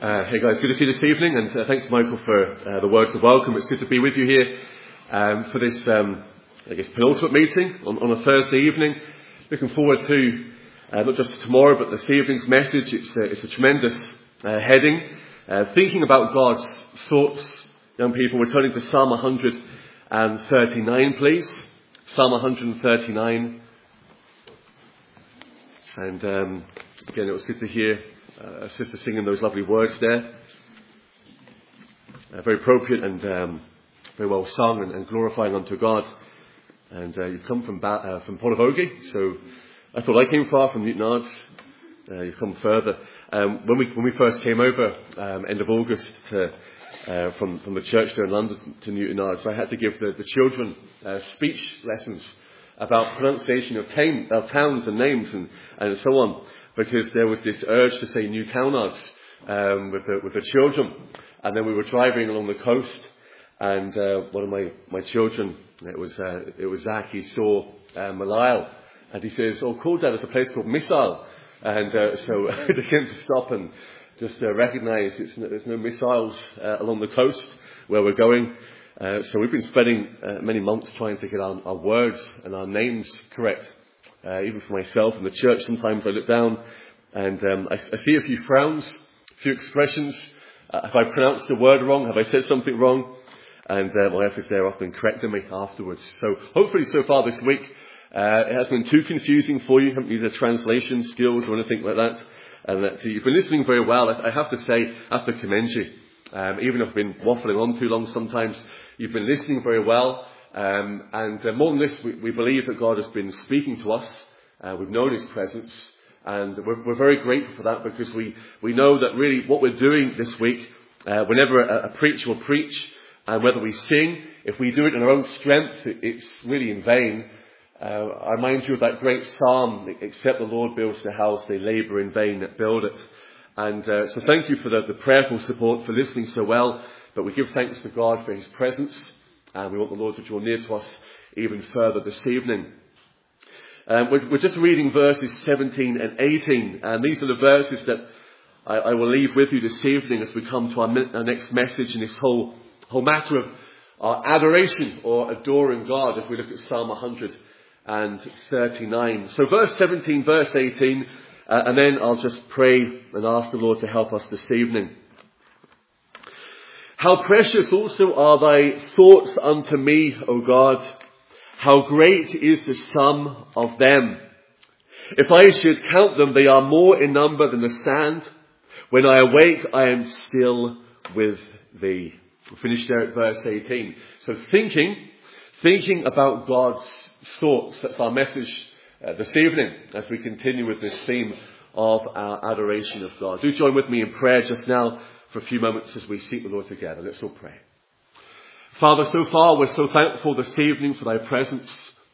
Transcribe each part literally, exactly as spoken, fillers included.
Uh, hey guys, good to see you this evening, and uh, thanks Michael for uh, the words of welcome. It's good to be with you here um, for this, um, I guess, penultimate meeting on, on a Thursday evening. Looking forward to uh, not just tomorrow, but this evening's message. It's, uh, it's a tremendous uh, heading, uh, thinking about God's thoughts. Young people, we're turning to Psalm one thirty-nine, please. Psalm one thirty-nine. And um, again, it was good to hear Uh, a sister singing those lovely words there. Uh, very appropriate and um, very well sung and, and glorifying unto God. And uh, you've come from ba- uh, from Portavogie, so I thought I came far from Newton Ards. Uh, you've come further. Um, when we when we first came over, um, end of August, to, uh, from from the church there in London to Newton Ards, I had to give the, the children uh, speech lessons about pronunciation of, tame, of towns and names and, and so on. Because there was this urge to say Newtownards um, with the with the children, and then we were driving along the coast, and uh, one of my, my children, it was uh, it was Zach, he saw uh, Malile, and he says, "Oh, cool, Dad, there's a place called Missile," and uh, so they came to stop and just uh, recognise it's there's no missiles uh, along the coast where we're going. Uh, so we've been spending uh, many months trying to get our, our words and our names correct. Uh, even for myself in the church, sometimes I look down and um, I, I see a few frowns, a few expressions. Uh, have I pronounced a word wrong? Have I said something wrong? And uh, my wife is there often correcting me afterwards. So hopefully so far this week, uh, it hasn't been too confusing for you. You haven't used translation skills or anything like that. And that you've been listening very well. I, I have to say, I have to commend you. Um, even if I've been waffling on too long sometimes, you've been listening very well. Um, and uh, more than this, we, we believe that God has been speaking to us. Uh, we've known His presence, and we're, we're very grateful for that, because we, we know that really what we're doing this week, uh, whenever a, a preacher will preach, and whether we sing, if we do it in our own strength, it, it's really in vain. Uh, I remind you of that great psalm, "Except the Lord builds the house, they labour in vain that build it." And uh, so thank you for the, the prayerful support, for listening so well, but we give thanks to God for His presence. And we want the Lord to draw near to us even further this evening. Um, we're, we're just reading verses seventeen and eighteen. And these are the verses that I, I will leave with you this evening as we come to our, our next message in this whole, whole matter of our adoration or adoring God, as we look at Psalm one thirty-nine. So verse seventeen, verse eighteen, uh, and then I'll just pray and ask the Lord to help us this evening. "How precious also are thy thoughts unto me, O God. How great is the sum of them. If I should count them, they are more in number than the sand. When I awake, I am still with thee." We'll finish there at verse eighteen. So thinking, thinking about God's thoughts. That's our message uh, this evening as we continue with this theme of our adoration of God. Do join with me in prayer just now for a few moments as we seek the Lord together. Let's all pray. Father, so far we're so thankful this evening for thy presence.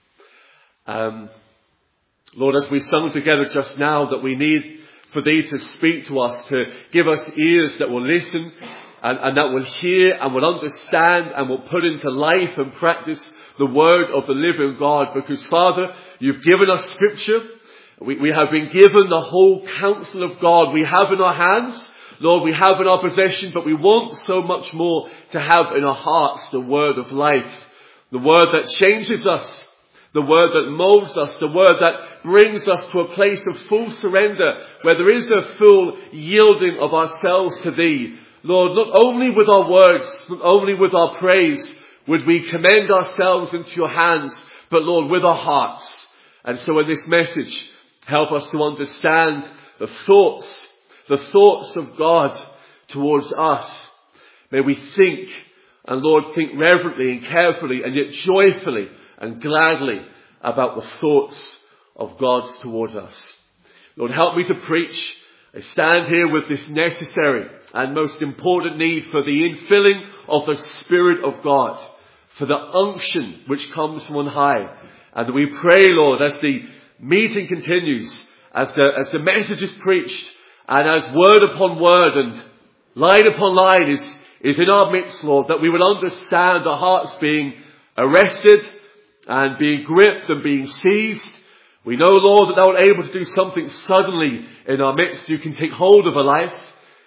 Um, Lord, as we sung together just now, that we need for thee to speak to us, to give us ears that will listen and, and that will hear and will understand and will put into life and practice the word of the living God. Because Father, you've given us scripture. We, we have been given the whole counsel of God. We have in our hands, Lord, we have in our possession, but we want so much more to have in our hearts the word of life, the word that changes us, the word that molds us, the word that brings us to a place of full surrender, where there is a full yielding of ourselves to thee. Lord, not only with our words, not only with our praise, would we commend ourselves into your hands, but Lord, with our hearts. And so in this message, help us to understand the thoughts The thoughts of God towards us. May we think, and Lord, think reverently and carefully and yet joyfully and gladly about the thoughts of God towards us. Lord, help me to preach. I stand here with this necessary and most important need for the infilling of the Spirit of God, for the unction which comes from on high. And we pray, Lord, as the meeting continues, as the, as the message is preached, and as word upon word and line upon line is, is in our midst, Lord, that we will understand our hearts being arrested and being gripped and being seized. We know, Lord, that thou art able to do something suddenly in our midst. You can take hold of a life.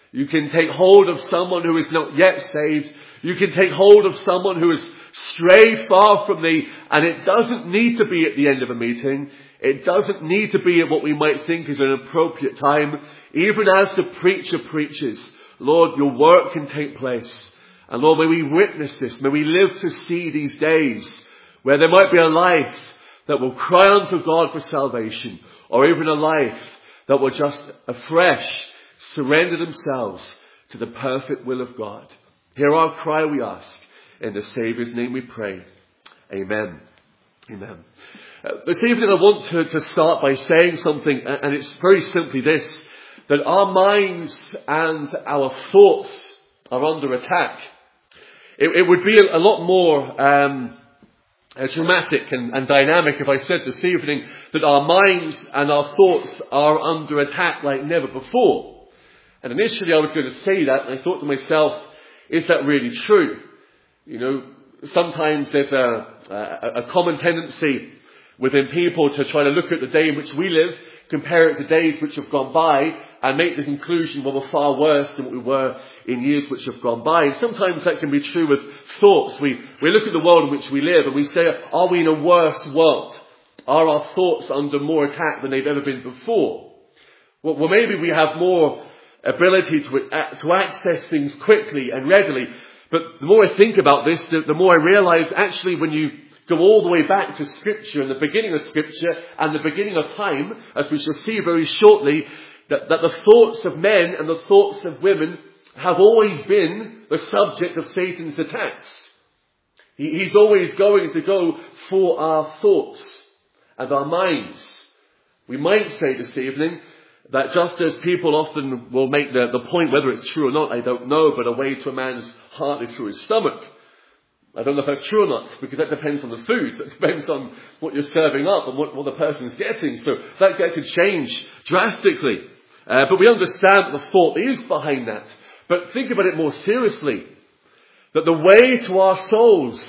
You can take hold of someone who is not yet saved. You can take hold of someone who has strayed far from thee. And it doesn't need to be at the end of a meeting. It doesn't need to be at what we might think is an appropriate time. Even as the preacher preaches, Lord, your work can take place. And Lord, may we witness this. May we live to see these days where there might be a life that will cry unto God for salvation. Or even a life that will just afresh surrender themselves to the perfect will of God. Hear our cry, we ask. In the Saviour's name we pray. Amen. Amen. Uh, this evening I want to, to start by saying something, and it's very simply this, that our minds and our thoughts are under attack. It, it would be a, a lot more um, uh, dramatic and, and dynamic if I said this evening that our minds and our thoughts are under attack like never before. And initially I was going to say that, and I thought to myself, is that really true? You know, sometimes there's a, a, a common tendency within people to try to look at the day in which we live, compare it to days which have gone by, and make the conclusion, well, we're far worse than what we were in years which have gone by. And sometimes that can be true with thoughts. We, we look at the world in which we live and we say, are we in a worse world? Are our thoughts under more attack than they've ever been before? Well, well maybe we have more ability to, to access things quickly and readily. But the more I think about this, the, the more I realise actually when you go all the way back to Scripture and the beginning of Scripture and the beginning of time, as we shall see very shortly, that, that the thoughts of men and the thoughts of women have always been the subject of Satan's attacks. He, he's always going to go for our thoughts and our minds. We might say this evening that just as people often will make the, the point, whether it's true or not, I don't know, but a way to a man's heart is through his stomach. I don't know if that's true or not, because that depends on the food. That depends on what you're serving up and what, what the person's getting. So that, that could change drastically. Uh, but we understand the thought is behind that. But think about it more seriously. That the way to our souls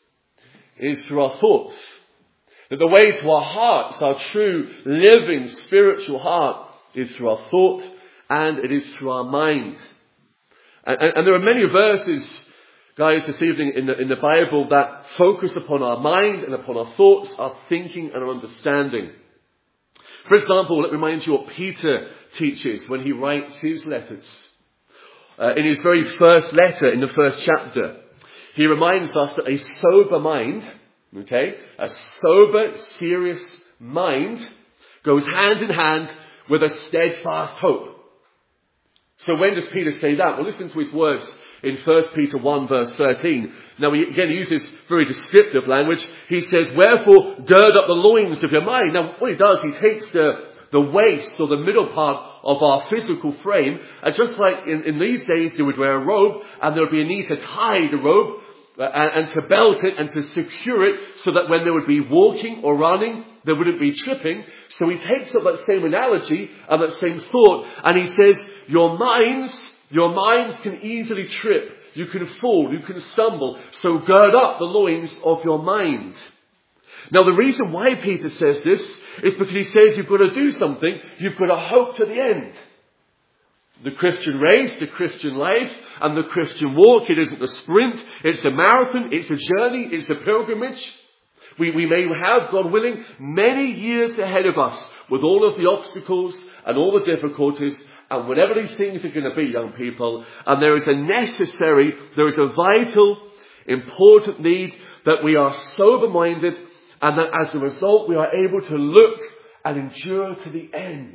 is through our thoughts. That the way to our hearts, our true living spiritual heart, is through our thought, and it is through our mind. And, and, and there are many verses, guys, this evening in the, in the Bible that focus upon our mind and upon our thoughts, our thinking and our understanding. For example, it reminds you what Peter teaches when he writes his letters. Uh, in his very first letter, in the first chapter, he reminds us that a sober mind, okay, a sober, serious mind goes hand in hand with a steadfast hope. So when does Peter say that? Well, listen to his words in First Peter one verse thirteen. Now he again uses very descriptive language. He says, wherefore gird up the loins of your mind. Now what he does, he takes the, the waist or the middle part of our physical frame, and just like in, in these days they would wear a robe, and there would be a need to tie the robe, uh, and, and to belt it and to secure it so that when they would be walking or running, they wouldn't be tripping. So he takes up that same analogy and that same thought, and he says, your minds, your minds can easily trip. You can fall, you can stumble. So gird up the loins of your mind. Now the reason why Peter says this is because he says you've got to do something. You've got to hope to the end. The Christian race, the Christian life, and the Christian walk, it isn't a sprint, it's a marathon, it's a journey, it's a pilgrimage. We, we may have, God willing, many years ahead of us with all of the obstacles and all the difficulties and whatever these things are going to be, young people. And there is a necessary, there is a vital, important need that we are sober-minded and that as a result we are able to look and endure to the end.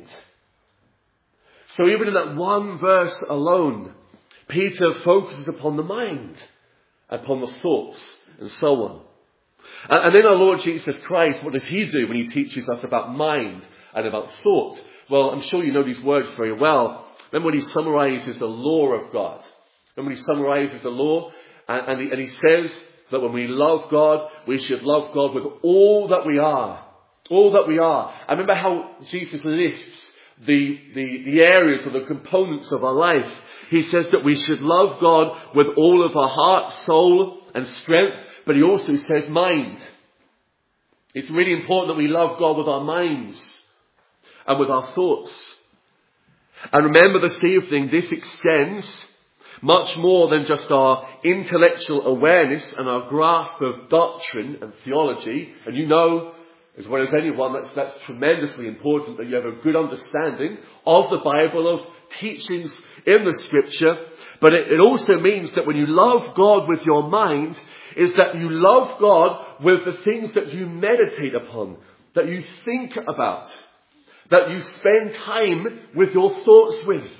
So even in that one verse alone, Peter focuses upon the mind, upon the thoughts, and so on. And, and then our Lord Jesus Christ, what does he do when he teaches us about mind and about thought? Well, I'm sure you know these words very well. Remember when he summarizes the law of God. Remember when he summarizes the law, and, and, he, and he says that when we love God, we should love God with all that we are. All that we are. I remember how Jesus lists The, the, the areas or the components of our life. He says that we should love God with all of our heart, soul and strength, but he also says mind. It's really important that we love God with our minds and with our thoughts. And remember this evening, this extends much more than just our intellectual awareness and our grasp of doctrine and theology. And you know, as well as anyone, that's, that's tremendously important that you have a good understanding of the Bible, of teachings in the Scripture. But it, it also means that when you love God with your mind, is that you love God with the things that you meditate upon, that you think about, that you spend time with your thoughts with.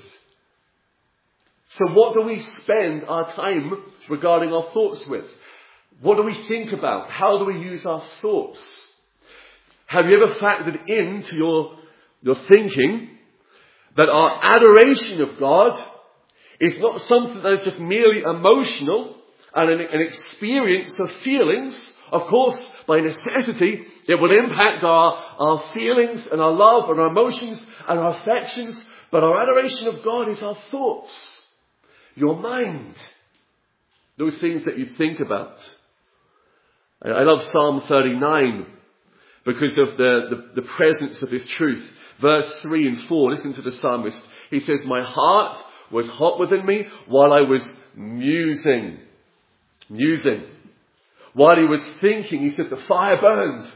So what do we spend our time regarding our thoughts with? What do we think about? How do we use our thoughts? Have you ever factored into your, your thinking that our adoration of God is not something that is just merely emotional and an, an experience of feelings? Of course, by necessity, it will impact our, our feelings and our love and our emotions and our affections. But our adoration of God is our thoughts, your mind, those things that you think about. I, I love Psalm thirty-nine because of the, the, the presence of this truth. Verse three and four, listen to the psalmist. He says, my heart was hot within me while I was musing. Musing. While he was thinking, he said, the fire burned.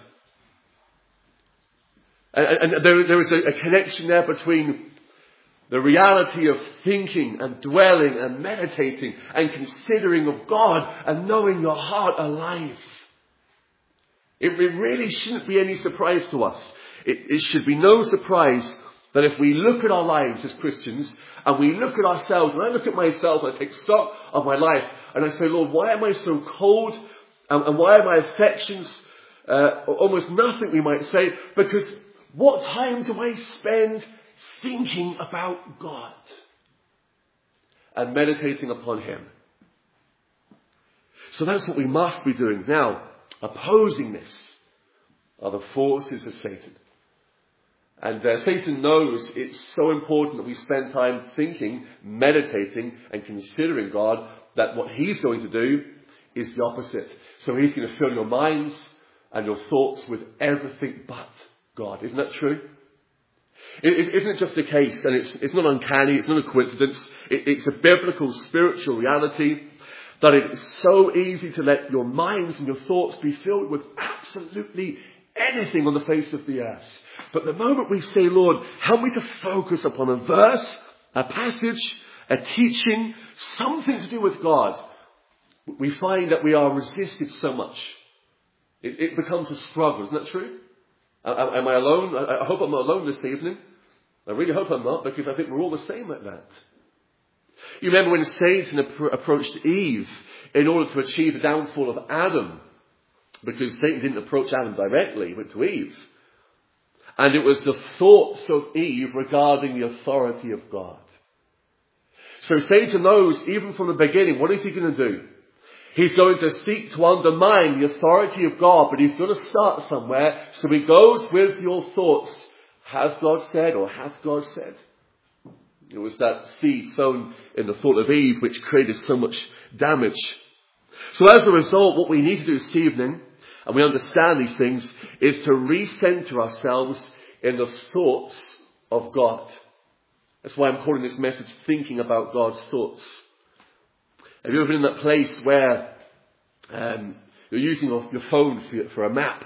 And, and there, there was a, a connection there between the reality of thinking and dwelling and meditating and considering of God and knowing your heart alive. It, it really shouldn't be any surprise to us. It, it should be no surprise that if we look at our lives as Christians and we look at ourselves, and I look at myself and I take stock of my life and I say, Lord, why am I so cold? And, and why are my affections uh, almost nothing, we might say? Because what time do I spend thinking about God and meditating upon Him? So that's what we must be doing. Now, opposing this are the forces of Satan. And uh, Satan knows it's so important that we spend time thinking, meditating and considering God, that what he's going to do is the opposite. So he's going to fill your minds and your thoughts with everything but God. Isn't that true? It, it, isn't it just a case, and it's, it's not uncanny, it's not a coincidence, it, it's a biblical spiritual reality that it's so easy to let your minds and your thoughts be filled with absolutely anything on the face of the earth. But the moment we say, Lord, help me to focus upon a verse, a passage, a teaching, something to do with God, we find that we are resisted so much. It, it becomes a struggle. Isn't that true? Am, am I alone? I, I hope I'm not alone this evening. I really hope I'm not, because I think we're all the same at that. You remember when Satan ap- approached Eve in order to achieve the downfall of Adam, because Satan didn't approach Adam directly, he went to Eve. And it was the thoughts of Eve regarding the authority of God. So Satan knows, even from the beginning, what is he going to do? He's going to seek to undermine the authority of God, but he's going to start somewhere. So he goes with your thoughts. Has God said, or hath God said? It was that seed sown in the thought of Eve which created so much damage. So as a result, what we need to do this evening, and we understand these things, is to recenter ourselves in the thoughts of God. That's why I'm calling this message Thinking About God's Thoughts. Have you ever been in that place where um, you're using your, your phone for, for a map?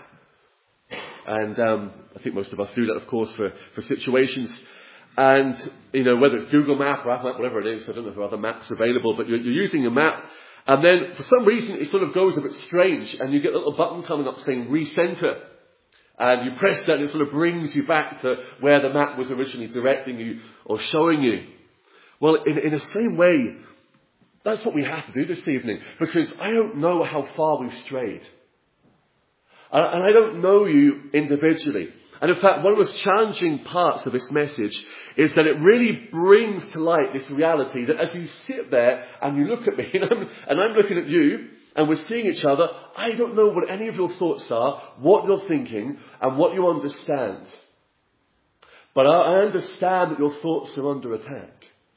And um, I think most of us do that, of course, for, for situations. And, you know, whether it's Google Map or Apple Map, whatever it is, I don't know if there are other maps available, but you're, you're using a map. And then, for some reason, it sort of goes a bit strange, and you get a little button coming up saying recenter. And you press that, and it sort of brings you back to where the map was originally directing you or showing you. Well, in, in the same way, that's what we have to do this evening, because I don't know how far we've strayed. And I don't know you individually. And in fact, one of the most challenging parts of this message is that it really brings to light this reality that as you sit there and you look at me and I'm, and I'm looking at you and we're seeing each other, I don't know what any of your thoughts are, what you're thinking and what you understand. But I understand that your thoughts are under attack.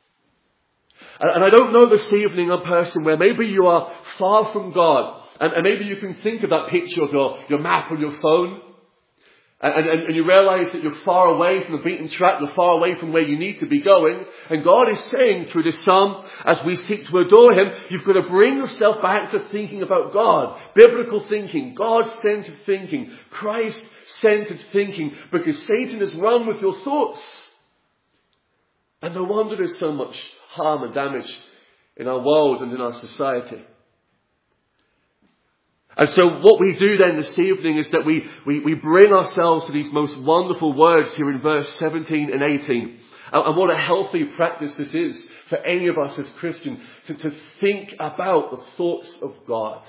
And I don't know this evening a person where maybe you are far from God, and maybe you can think of that picture of your, your map on your phone. And, and, and you realize that you're far away from the beaten track, you're far away from where you need to be going. And God is saying through this psalm, as we seek to adore Him, you've got to bring yourself back to thinking about God. Biblical thinking, God-centered thinking, Christ-centered thinking, because Satan has run with your thoughts. And no wonder there's so much harm and damage in our world and in our society. And so what we do then this evening is that we, we, we bring ourselves to these most wonderful words here in verse seventeen and eighteen. And, and what a healthy practice this is for any of us as Christians to, to think about the thoughts of God.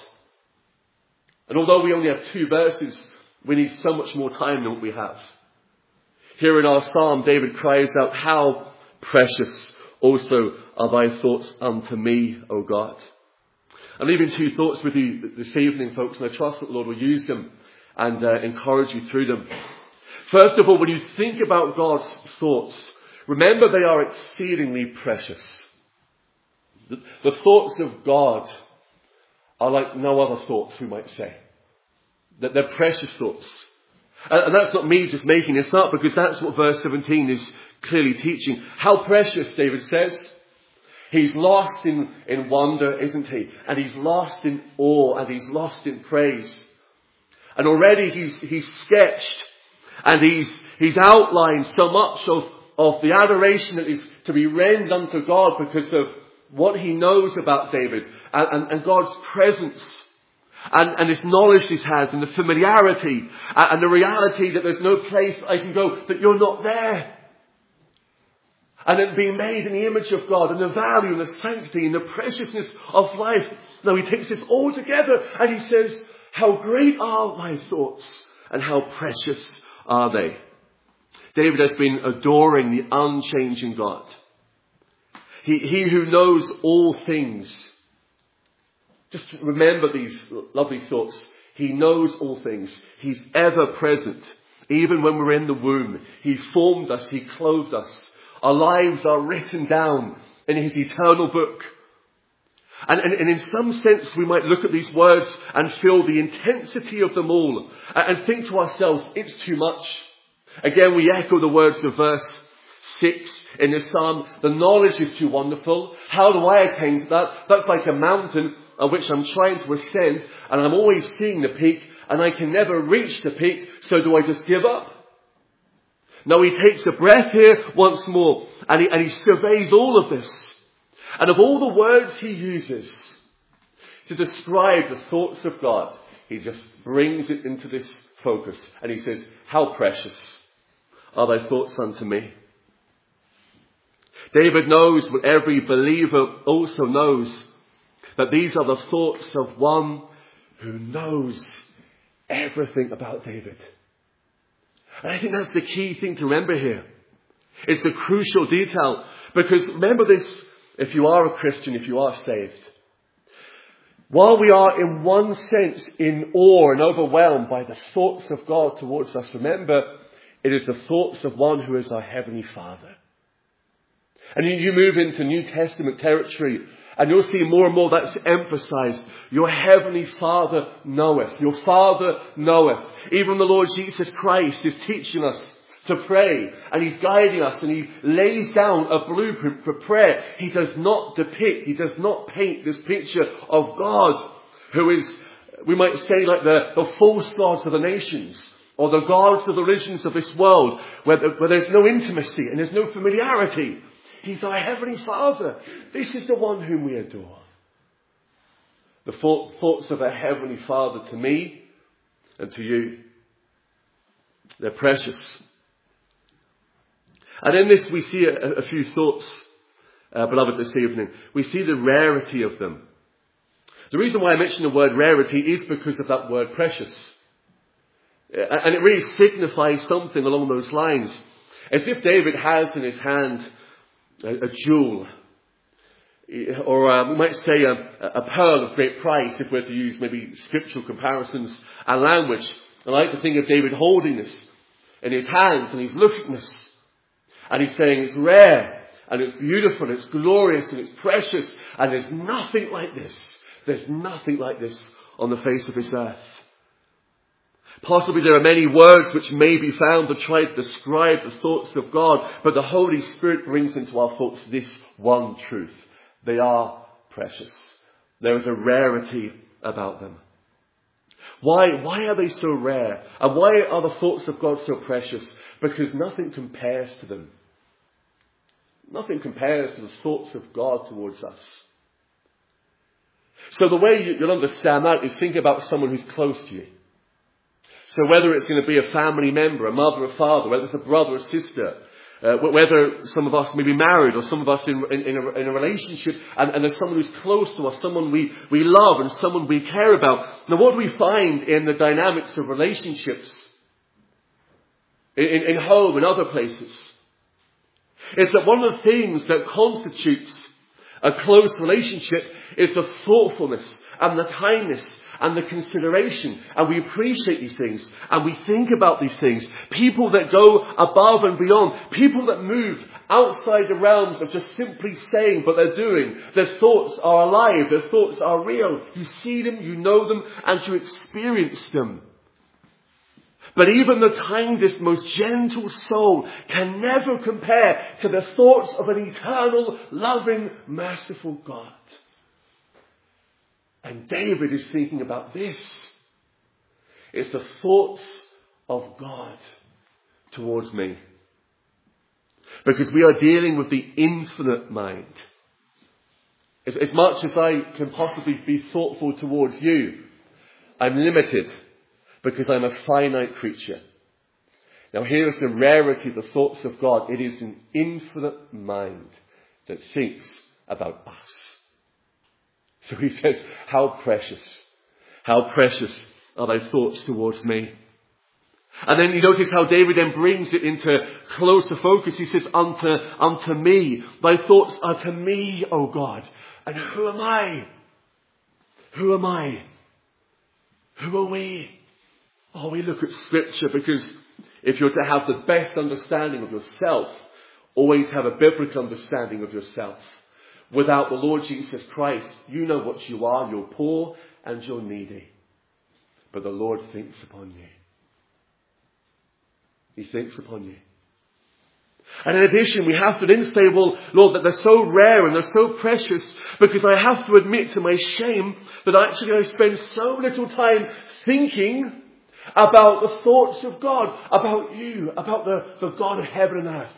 And although we only have two verses, we need so much more time than what we have. Here in our psalm, David cries out, "How precious also are thy thoughts unto me, O God." I'm leaving two thoughts with you this evening, folks, and I trust that the Lord will use them and uh, encourage you through them. First of all, when you think about God's thoughts, remember they are exceedingly precious. The, the thoughts of God are like no other thoughts, we might say. That they're precious thoughts. And, and that's not me just making this up, because that's what verse seventeen is clearly teaching. How precious, David says. He's lost in, in wonder, isn't he? And he's lost in awe, and he's lost in praise. And already he's, he's sketched and he's, he's outlined so much of, of the adoration that is to be rendered unto God because of what he knows about David and, and, and God's presence and, and this knowledge he has and the familiarity and, and the reality that there's no place I can go that you're not there. And then being made in the image of God and the value and the sanctity and the preciousness of life. Now he takes this all together and he says, how great are thy thoughts and how precious are they. David has been adoring the unchanging God. He, he who knows all things. Just remember these lovely thoughts. He knows all things. He's ever present. Even when we're in the womb. He formed us. He clothed us. Our lives are written down in his eternal book. And, and, and in some sense we might look at these words and feel the intensity of them all. And think to ourselves, it's too much. Again, we echo the words of verse six in the psalm. The knowledge is too wonderful. How do I attain to that? That's like a mountain on which I'm trying to ascend. And I'm always seeing the peak. And I can never reach the peak. So do I just give up? No, he takes a breath here once more and he, and he surveys all of this. And of all the words he uses to describe the thoughts of God, he just brings it into this focus. And he says, how precious are thy thoughts unto me. David knows what every believer also knows, that these are the thoughts of one who knows everything about David. And I think that's the key thing to remember here. It's the crucial detail. Because remember this, if you are a Christian, if you are saved. While we are in one sense in awe and overwhelmed by the thoughts of God towards us, remember, it is the thoughts of one who is our Heavenly Father. And you, you move into New Testament territory, and you'll see more and more that's emphasized. Your Heavenly Father knoweth. Your Father knoweth. Even the Lord Jesus Christ is teaching us to pray. And He's guiding us. And He lays down a blueprint for prayer. He does not depict, He does not paint this picture of God who is, we might say, like the, the false gods of the nations. Or the gods of the religions of this world. Where, where there's no intimacy and there's no familiarity. He's our Heavenly Father. This is the one whom we adore. The thoughts of our Heavenly Father to me and to you, they're precious. And in this we see a, a few thoughts, uh, beloved, this evening. We see the rarity of them. The reason why I mention the word rarity is because of that word precious. And it really signifies something along those lines. As if David has in his hand A, a jewel, or uh, we might say a, a pearl of great price, if we're to use maybe scriptural comparisons and language. I like to think of David holding this in his hands, and he's looking at this, and he's saying it's rare, and it's beautiful, and it's glorious, and it's precious, and there's nothing like this. There's nothing like this on the face of this earth. Possibly there are many words which may be found to try to describe the thoughts of God, but the Holy Spirit brings into our thoughts this one truth. They are precious. There is a rarity about them. Why, why are they so rare? And why are the thoughts of God so precious? Because nothing compares to them. Nothing compares to the thoughts of God towards us. So the way you'll understand that is think about someone who's close to you. So whether it's going to be a family member, a mother, a father, whether it's a brother or sister, uh, whether some of us may be married or some of us in, in, in, a, in a relationship, and, and there's someone who's close to us, someone we, we love and someone we care about. Now what do we find in the dynamics of relationships, in, in, in home and other places, is that one of the things that constitutes a close relationship is the thoughtfulness and the kindness and the consideration, and we appreciate these things, and we think about these things. People that go above and beyond, people that move outside the realms of just simply saying, but they're doing. Their thoughts are alive, their thoughts are real. You see them, you know them, and you experience them. But even the kindest, most gentle soul can never compare to the thoughts of an eternal, loving, merciful God. And David is thinking about this. It's the thoughts of God towards me. Because we are dealing with the infinite mind. As, as much as I can possibly be thoughtful towards you, I'm limited because I'm a finite creature. Now here is the rarity of the thoughts of God. It is an infinite mind that thinks about us. So he says, how precious, how precious are thy thoughts towards me. And then you notice how David then brings it into closer focus. He says, unto, unto me, thy thoughts are to me, O God. And who am I? Who am I? Who are we? Oh, we look at Scripture because if you're to have the best understanding of yourself, always have a biblical understanding of yourself. Without the Lord Jesus Christ, you know what you are. You're poor and you're needy. But the Lord thinks upon you. He thinks upon you. And in addition, we have to then say, well, Lord, that they're so rare and they're so precious, because I have to admit to my shame that actually I spend so little time thinking about the thoughts of God, about you, about the, the God of heaven and earth.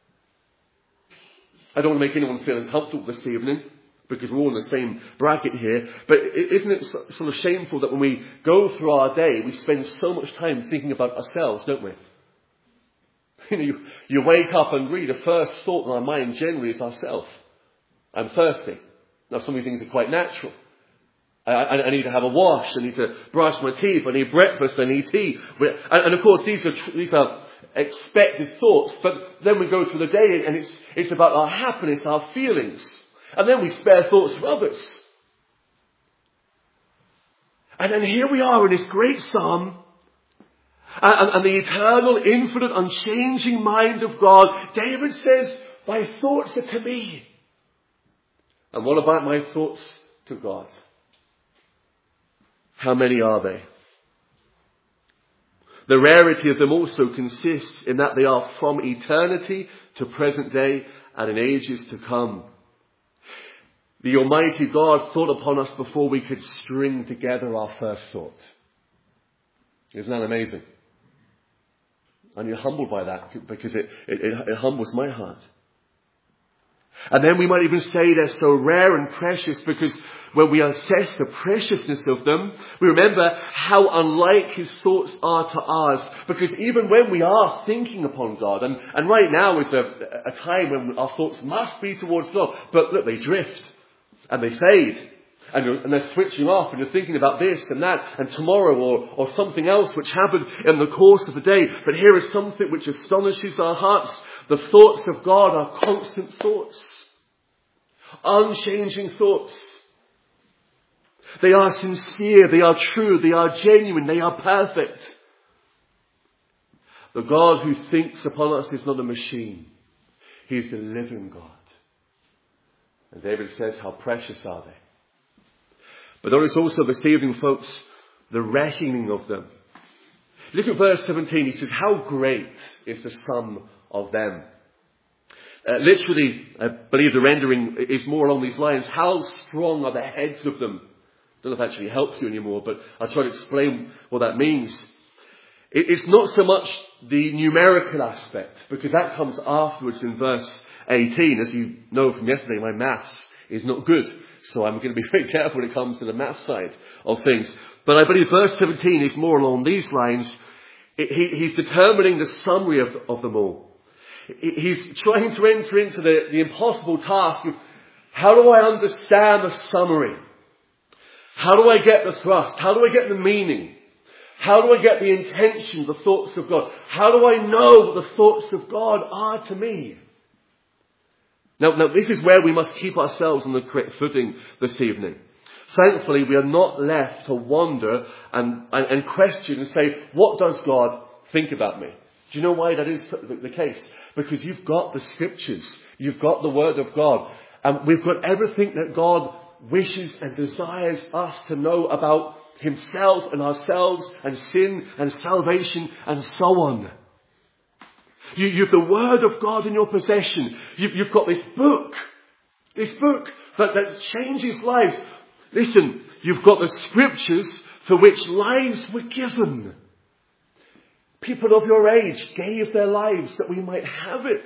I don't want to make anyone feel uncomfortable this evening, because we're all in the same bracket here. But isn't it sort of shameful that when we go through our day, we spend so much time thinking about ourselves, don't we? You know, you, you wake up and really the first thought in our mind generally is ourselves. I'm thirsty. Now some of these things are quite natural. I, I, I need to have a wash. I need to brush my teeth. I need breakfast. I need tea. And, and of course, these are these are expected thoughts. But then we go through the day, and it's it's about our happiness, our feelings, and then we spare thoughts for others. And then here we are in this great psalm, and, and, and the eternal, infinite, unchanging mind of God. David says, "My thoughts are to me." And what about my thoughts to God? How many are they? The rarity of them also consists in that they are from eternity to present day and in ages to come. The Almighty God thought upon us before we could string together our first thought. Isn't that amazing? And you're humbled by that because it, it, it humbles my heart. And then we might even say they're so rare and precious because when we assess the preciousness of them, we remember how unlike his thoughts are to ours. Because even when we are thinking upon God, and, and right now is a, a time when our thoughts must be towards God, but look, they drift and they fade. And, you're, and they're switching off and you're thinking about this and that and tomorrow or, or something else which happened in the course of the day. But here is something which astonishes our hearts. The thoughts of God are constant thoughts. Unchanging thoughts. They are sincere, they are true, they are genuine, they are perfect. The God who thinks upon us is not a machine. He is the living God. And David says, how precious are they? But there is also this evening, folks, the reckoning of them. Look at verse seventeen. He says, how great is the sum of them. Uh, literally, I believe the rendering is more along these lines. How strong are the heads of them? I don't know if it actually helps you anymore, but I'll try to explain what that means. It, it's not so much the numerical aspect, because that comes afterwards in verse eighteen. As you know from yesterday, my maths is not good, so I'm going to be very careful when it comes to the math side of things. But I believe verse seventeen is more along these lines. It, he, he's determining the summary of, of them all. He's trying to enter into the, the impossible task of, how do I understand the summary? How do I get the thrust? How do I get the meaning? How do I get the intention, the thoughts of God? How do I know what the thoughts of God are to me? Now, now this is where we must keep ourselves on the correct footing this evening. Thankfully, we are not left to wonder and, and, and question and say, what does God think about me? Do you know why that is the case? Because you've got the scriptures. You've got the word of God. And we've got everything that God wishes and desires us to know about himself and ourselves and sin and salvation and so on. You, you've the word of God in your possession. You've, you've got this book. This book that, that changes lives. Listen, you've got the scriptures for which lives were given. People of your age gave their lives that we might have it.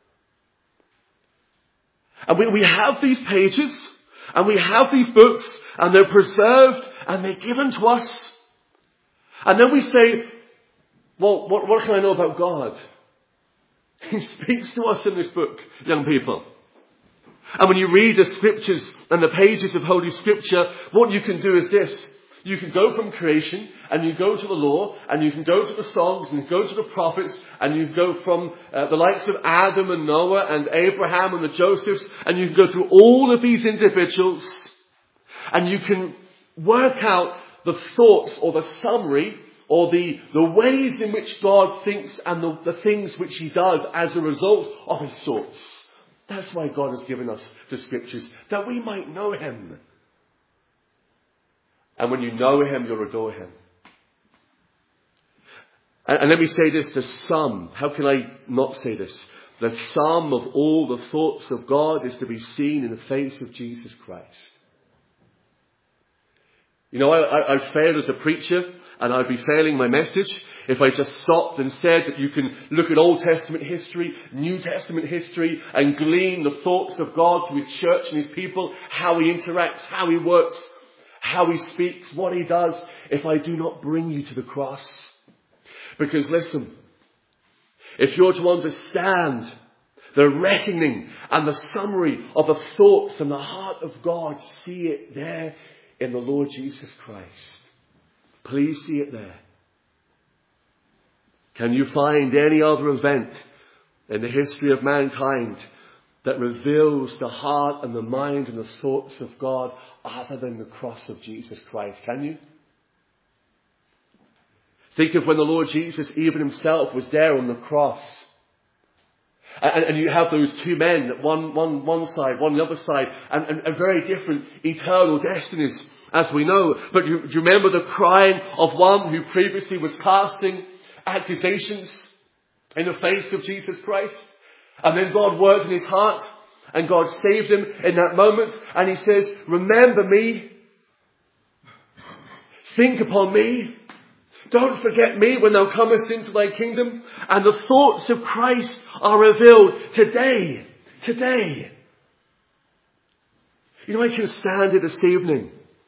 And we, we have these pages, and we have these books, and they're preserved, and they're given to us. And then we say, well, what, what can I know about God? He speaks to us in this book, young people. And when you read the scriptures and the pages of Holy Scripture, what you can do is this. You can go from creation, and you go to the law, and you can go to the songs, and you go to the prophets, and you go from uh, the likes of Adam and Noah and Abraham and the Josephs, and you can go through all of these individuals, and you can work out the thoughts or the summary or the, the ways in which God thinks and the, the things which he does as a result of his thoughts. That's why God has given us the scriptures, that we might know him. And when you know him, you'll adore him. And, and let me say this, the sum, how can I not say this? The sum of all the thoughts of God is to be seen in the face of Jesus Christ. You know, I, I, I've failed as a preacher, and I'd be failing my message if I just stopped and said that you can look at Old Testament history, New Testament history, and glean the thoughts of God to his church and his people, how he interacts, how he works, how he speaks, what he does, if I do not bring you to the cross. Because listen, if you're to understand the reckoning and the summary of the thoughts and the heart of God, see it there in the Lord Jesus Christ. Please see it there. Can you find any other event in the history of mankind that reveals the heart and the mind and the thoughts of God other than the cross of Jesus Christ? Can you? Think of when the Lord Jesus even himself was there on the cross. And, and you have those two men, one, one, one side, one the other side, and, and, and very different eternal destinies, as we know. But you, do you remember the crying of one who previously was casting accusations in the face of Jesus Christ? And then God worked in his heart, and God saved him in that moment. And he says, remember me. Think upon me. Don't forget me when thou comest into thy kingdom. And the thoughts of Christ are revealed today. Today. You know, I can stand here this evening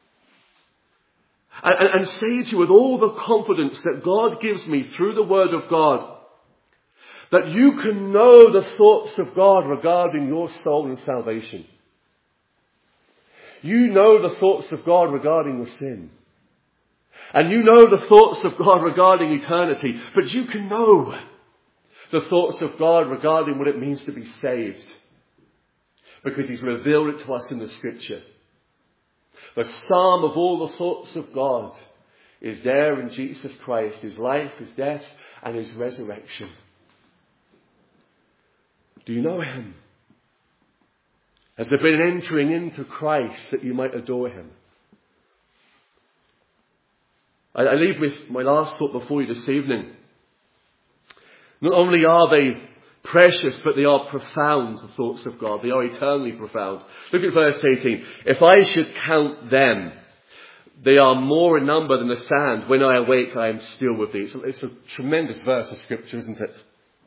and, and, and say to you with all the confidence that God gives me through the Word of God, that you can know the thoughts of God regarding your soul and salvation. You know the thoughts of God regarding your sin. And you know the thoughts of God regarding eternity. But you can know the thoughts of God regarding what it means to be saved. Because he's revealed it to us in the scripture. The sum of all the thoughts of God is there in Jesus Christ. His life, his death, and his resurrection. Do you know him? Has there been an entering into Christ that you might adore him? I, I leave with my last thought before you this evening. Not only are they precious, but they are profound, the thoughts of God. They are eternally profound. Look at verse eighteen. If I should count them, they are more in number than the sand. When I awake, I am still with thee. It's a, it's a tremendous verse of Scripture, isn't it?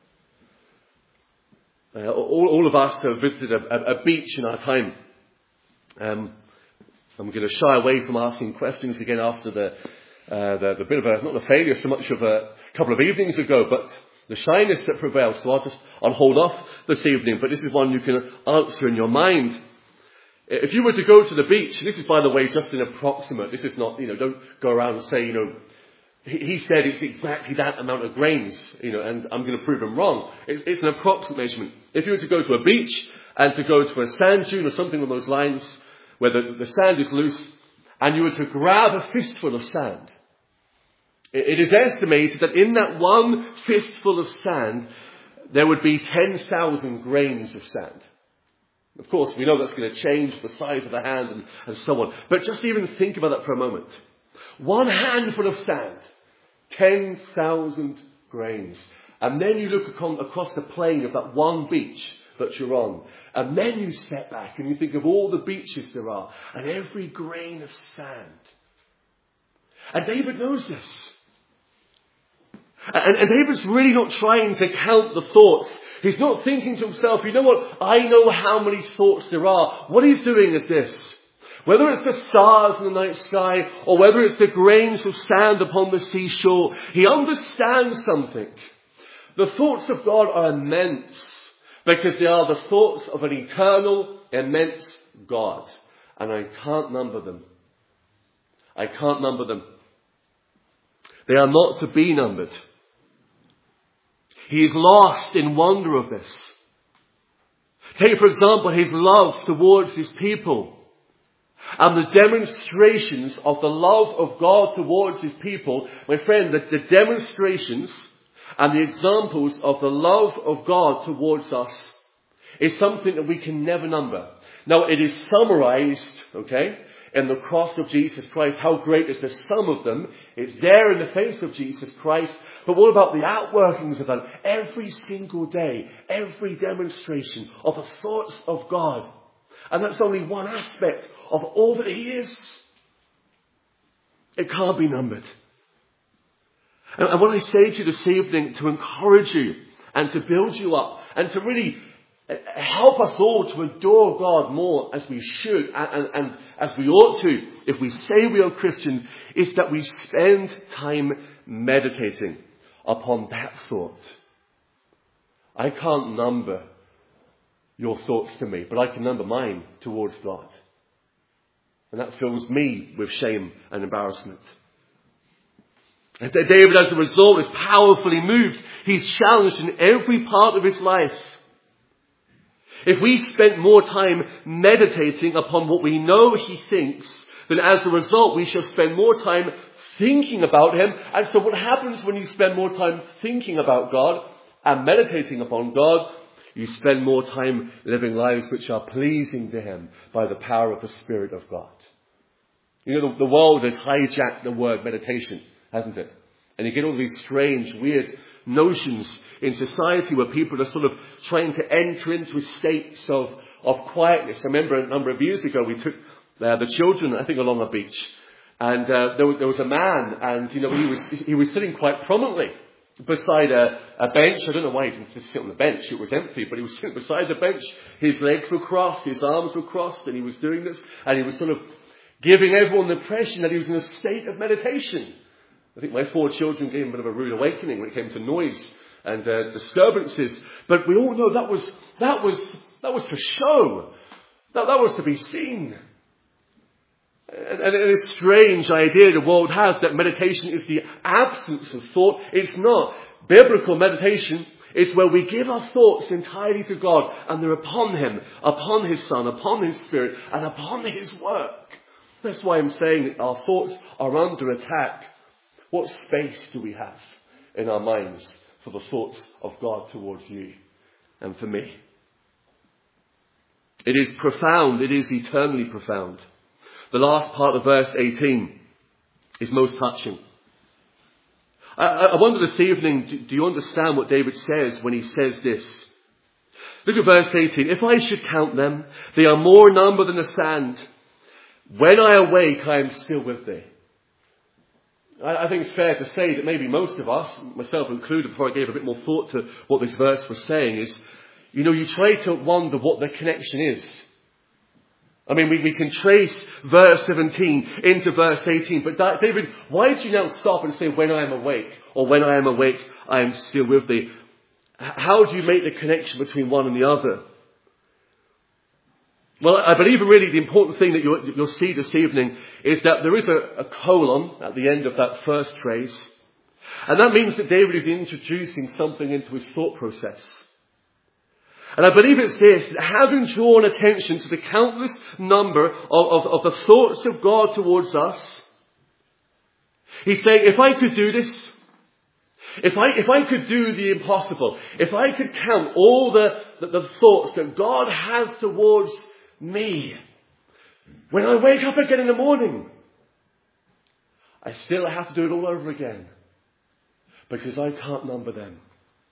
Uh, all, all of us have visited a, a, a beach in our time. Um, I'm going to shy away from asking questions again after the, uh, the, the bit of a, not the failure so much of a couple of evenings ago, but the shyness that prevailed. So I'll just, I'll hold off this evening, but this is one you can answer in your mind. If you were to go to the beach, this is, by the way, just an approximate. This is not, you know, don't go around and say, you know, he, he said it's exactly that amount of grains, you know, and I'm going to prove him wrong. It's, it's an approximate measurement. If you were to go to a beach and to go to a sand dune or something along those lines, where the, the sand is loose, and you were to grab a fistful of sand, it, it is estimated that in that one fistful of sand, there would be ten thousand grains of sand. Of course, we know that's going to change the size of the hand and, and so on. But just even think about that for a moment. One handful of sand, ten thousand grains. And then you look across the plain of that one beach that you're on. And then you step back and you think of all the beaches there are and every grain of sand. And David knows this. And, and David's really not trying to count the thoughts. He's not thinking to himself, you know what, I know how many thoughts there are. What he's doing is this. Whether it's the stars in the night sky or whether it's the grains of sand upon the seashore, he understands something. The thoughts of God are immense because they are the thoughts of an eternal, immense God. And I can't number them. I can't number them. They are not to be numbered. He is lost in wonder of this. Take, for example, his love towards his people and the demonstrations of the love of God towards his people. My friend, the, the demonstrations and the examples of the love of God towards us is something that we can never number. Now, it is summarized, okay, in the cross of Jesus Christ. How great is the sum of them? It's there in the face of Jesus Christ. But what about the outworkings of that? Every single day, every demonstration of the thoughts of God. And that's only one aspect of all that he is. It can't be numbered. And, and what I say to you this evening, to encourage you and to build you up and to really help us all to adore God more as we should and, and, and as we ought to, if we say we are Christian, is that we spend time meditating upon that thought. I can't number your thoughts to me, but I can number mine towards God. And that fills me with shame and embarrassment. And David, as a result, is powerfully moved. He's challenged in every part of his life. If we spent more time meditating upon what we know he thinks, then as a result we shall spend more time thinking about him. And so what happens when you spend more time thinking about God and meditating upon God? You spend more time living lives which are pleasing to him by the power of the Spirit of God. You know, the, the world has hijacked the word meditation, hasn't it? And you get all these strange, weird notions in society where people are sort of trying to enter into states of, of quietness. I remember a number of years ago we took uh, the children, I think, along a beach. And uh, there, was, there was a man, and you know he was he was sitting quite prominently beside a, a bench. I don't know why he didn't just sit on the bench. It was empty, but he was sitting beside the bench. His legs were crossed, his arms were crossed, and he was doing this. And he was sort of giving everyone the impression that he was in a state of meditation. I think my four children gave him a bit of a rude awakening when it came to noise and uh, disturbances. But we all know that was that was that was for show. That that was to be seen. And, and it's a strange idea the world has that meditation is the absence of thought. It's not. Biblical meditation is where we give our thoughts entirely to God, and they're upon him, upon his Son, upon his Spirit, and upon his work. That's why I'm saying that our thoughts are under attack. What space do we have in our minds for the thoughts of God towards you and for me? It is profound. It is eternally profound. The last part of verse eighteen is most touching. I, I wonder this evening, do, do you understand what David says when he says this? Look at verse eighteen. If I should count them, they are more number than the sand. When I awake, I am still with thee. I, I think it's fair to say that maybe most of us, myself included, before I gave a bit more thought to what this verse was saying, is, you know, you try to wonder what the connection is. I mean, we, we can trace verse seventeen into verse eighteen. But David, why did you now stop and say, when I am awake, or when I am awake, I am still with thee? How do you make the connection between one and the other? Well, I believe really the important thing that you'll, you'll see this evening is that there is a, a colon at the end of that first phrase. And that means that David is introducing something into his thought process. And I believe it's this, that having drawn attention to the countless number of, of, of the thoughts of God towards us, he's saying, if I could do this, if I, if I could do the impossible, if I could count all the, the, the thoughts that God has towards me, when I wake up again in the morning, I still have to do it all over again, because I can't number them.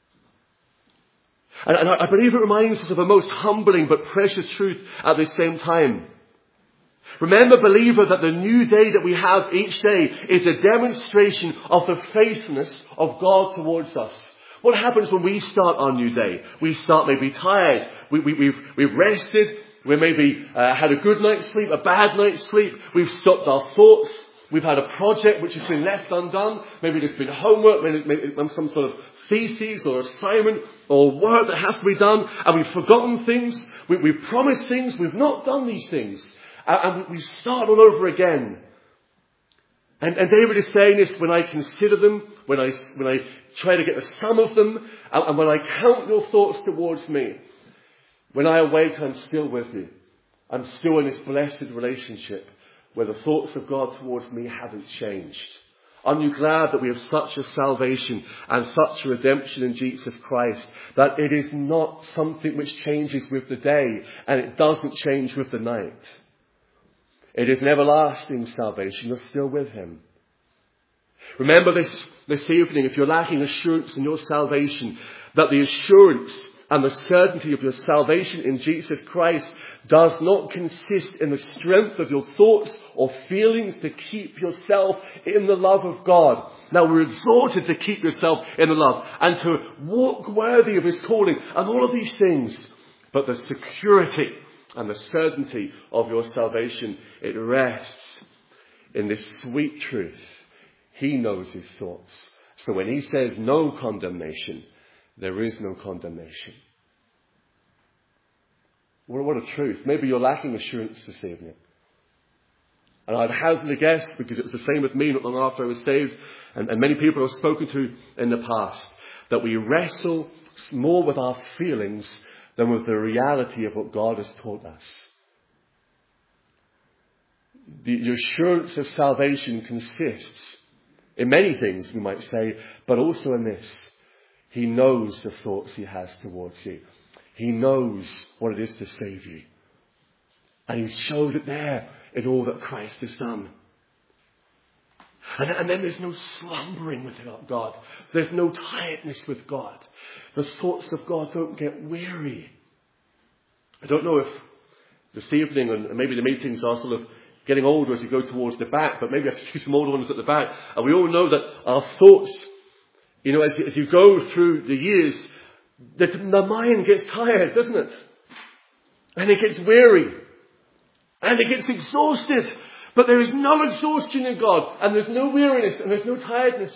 And, and I believe it reminds us of a most humbling but precious truth at the same time. Remember, believer, that the new day that we have each day is a demonstration of the faithfulness of God towards us. What happens when we start our new day? We start maybe tired. We, we, we've, we've rested. We maybe uh, had a good night's sleep, a bad night's sleep. We've stopped our thoughts. We've had a project which has been left undone. Maybe there's been homework, maybe, maybe some sort of thesis or assignment or work that has to be done. And we've forgotten things. We, we've promised things. We've not done these things. And, and we start all over again. And, and David is saying this, when I consider them, when I, when I try to get the sum of them, and, and when I count your thoughts towards me, when I awake, I'm still with you. I'm still in this blessed relationship where the thoughts of God towards me haven't changed. Aren't you glad that we have such a salvation and such a redemption in Jesus Christ, that it is not something which changes with the day and it doesn't change with the night? It is an everlasting salvation. You're still with him. Remember this, this evening, if you're lacking assurance in your salvation, that the assurance and the certainty of your salvation in Jesus Christ does not consist in the strength of your thoughts or feelings to keep yourself in the love of God. Now, we're exhorted to keep yourself in the love and to walk worthy of his calling and all of these things. But the security and the certainty of your salvation, it rests in this sweet truth. He knows his thoughts. So when he says no condemnation, there is no condemnation. Well, what a truth. Maybe you're lacking assurance this evening. And I'd hazard a guess, because it was the same with me not long after I was saved, and, and many people I've spoken to in the past, that we wrestle more with our feelings than with the reality of what God has taught us. The, the assurance of salvation consists in many things, we might say, but also in this. He knows the thoughts he has towards you. He knows what it is to save you. And he showed it there in all that Christ has done. And, and then there's no slumbering with God. There's no tiredness with God. The thoughts of God don't get weary. I don't know if this evening, and maybe the meetings are sort of getting older as you go towards the back, but maybe I can see some older ones at the back. And we all know that our thoughts, you know, as, as you go through the years, the, the mind gets tired, doesn't it? And it gets weary. And it gets exhausted. But there is no exhaustion in God. And there's no weariness. And there's no tiredness.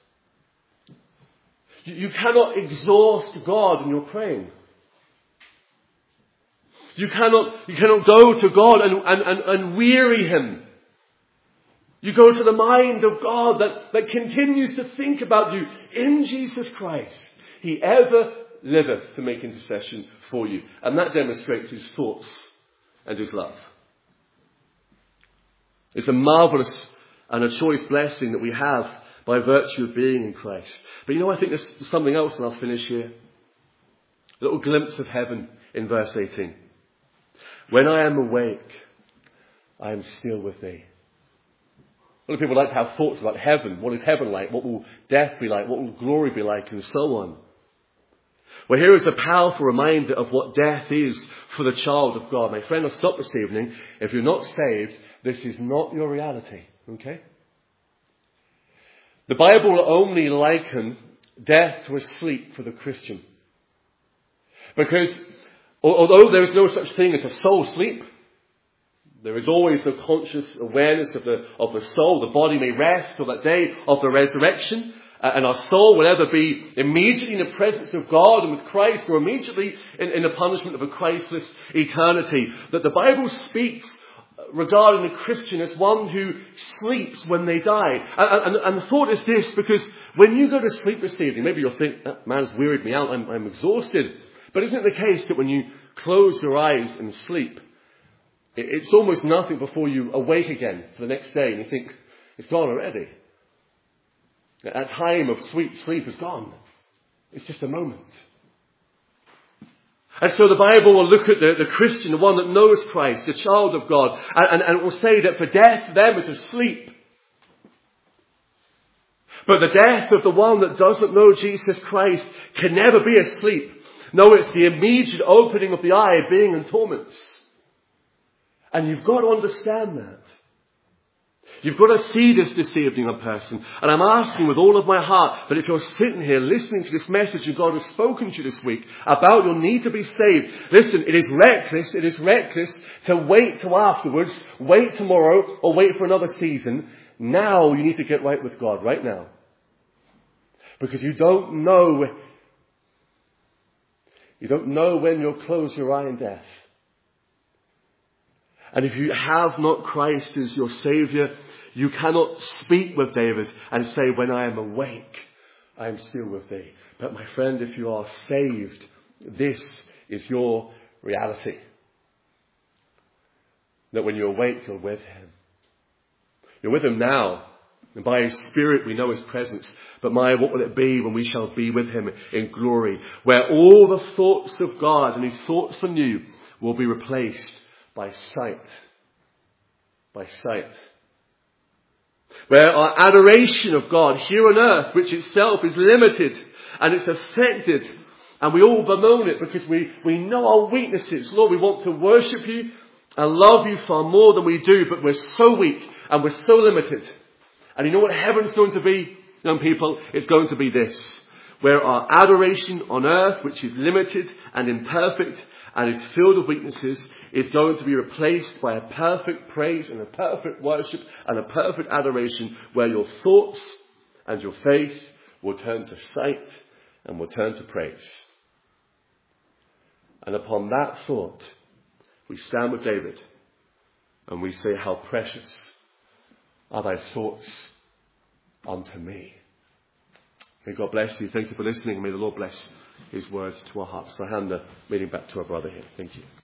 You, you cannot exhaust God when you're praying. You cannot, you cannot go to God and, and, and, and weary him. You go to the mind of God that, that continues to think about you in Jesus Christ. He ever liveth to make intercession for you. And that demonstrates his thoughts and his love. It's a marvellous and a choice blessing that we have by virtue of being in Christ. But you know, I think there's something else, and I'll finish here. A little glimpse of heaven in verse eighteen. When I am awake, I am still with thee. A lot of people like to have thoughts about heaven. What is heaven like? What will death be like? What will glory be like? And so on. Well, here is a powerful reminder of what death is for the child of God. My friend, I'll stop this evening. If you're not saved, this is not your reality. Okay? The Bible will only liken death to a sleep for the Christian. Because although there is no such thing as a soul sleep, there is always the conscious awareness of the, of the soul. The body may rest till that day of the resurrection. Uh, and our soul will either be immediately in the presence of God and with Christ, or immediately in, in the punishment of a Christless eternity. That the Bible speaks regarding the Christian as one who sleeps when they die. And, and, and the thought is this, because when you go to sleep this evening, maybe you'll think, that man's wearied me out, I'm, I'm exhausted. But isn't it the case that when you close your eyes and sleep, it, it's almost nothing before you awake again for the next day and you think, it's gone already. That time of sweet sleep is gone. It's just a moment. And so the Bible will look at the, the Christian, the one that knows Christ, the child of God, and, and, and it will say that for death, for them is asleep. But the death of the one that doesn't know Jesus Christ can never be asleep. No, it's the immediate opening of the eye, being in torments. And you've got to understand that. You've got to see this this evening, a person. And I'm asking with all of my heart that if you're sitting here listening to this message and God has spoken to you this week about your need to be saved, listen, it is reckless, it is reckless to wait till afterwards, wait tomorrow, or wait for another season. Now you need to get right with God, right now. Because you don't know, you don't know when you'll close your eye in death. And if you have not Christ as your Saviour, you cannot speak with David and say, when I am awake, I am still with thee. But my friend, if you are saved, this is your reality. That when you awake, you're with him. You're with him now. And by his Spirit we know his presence. But my, what will it be when we shall be with him in glory? Where all the thoughts of God and his thoughts on you will be replaced by sight. By sight. Where our adoration of God here on earth, which itself is limited and it's affected, and we all bemoan it because we, we know our weaknesses. Lord, we want to worship you and love you far more than we do, but we're so weak and we're so limited. And you know what heaven's going to be, young people? It's going to be this. Where our adoration on earth, which is limited and imperfect and is filled with weaknesses, is going to be replaced by a perfect praise and a perfect worship and a perfect adoration, where your thoughts and your faith will turn to sight and will turn to praise. And upon that thought, we stand with David and we say, how precious are thy thoughts unto me. May God bless you. Thank you for listening. May the Lord bless his words to our hearts. I hand the meeting back to our brother here. Thank you.